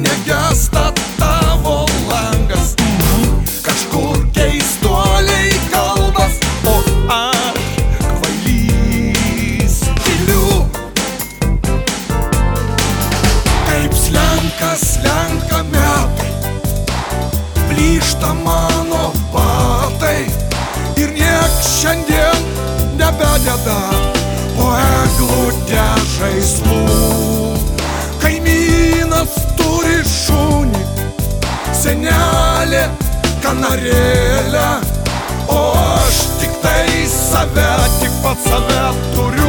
negesta tavo langas. Kažkur keistuoliai kalbas, o aš kvailys tyliu. Kaip slenka metai, plyšta mano batai, ir nieks šiandien nebededa po eglutę žaislų. Kaimynas turi šunį, senelė kanarėlę, o aš tik tai save, tik pats save turiu.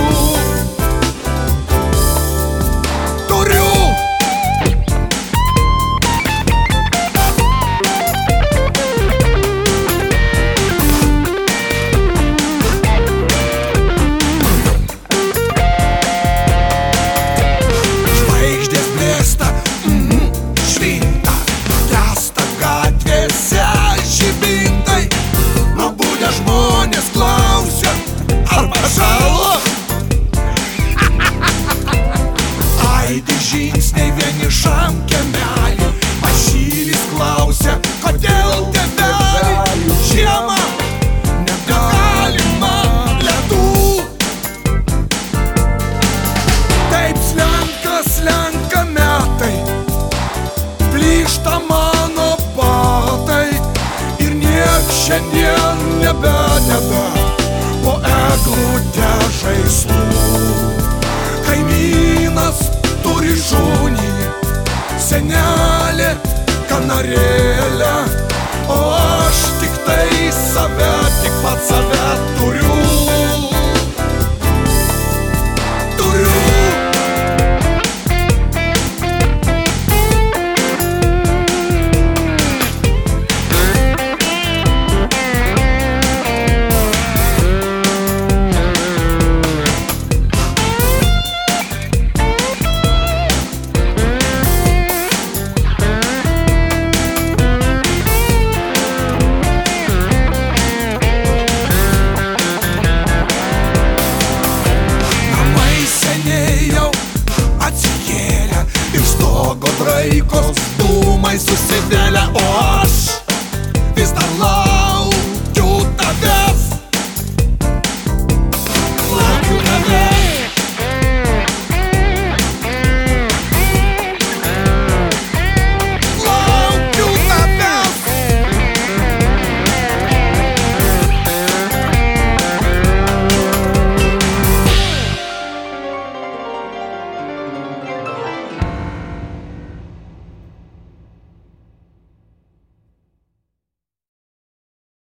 Švinta, gęsta gatvėse žibintai, pabudę žmonės klausia, ar pašalo. Aidi žingsniai vienišam kiemelį, mažylis klausia, kodėl tėveli žiemą negalima ledų. Taip slenka metai, plyšta mano batai, ir nieks šiandien nebededa po eglutę žaislų. Kaimynas turi šunį, senelė kanarėlę, o aš tik tai save, tik pats save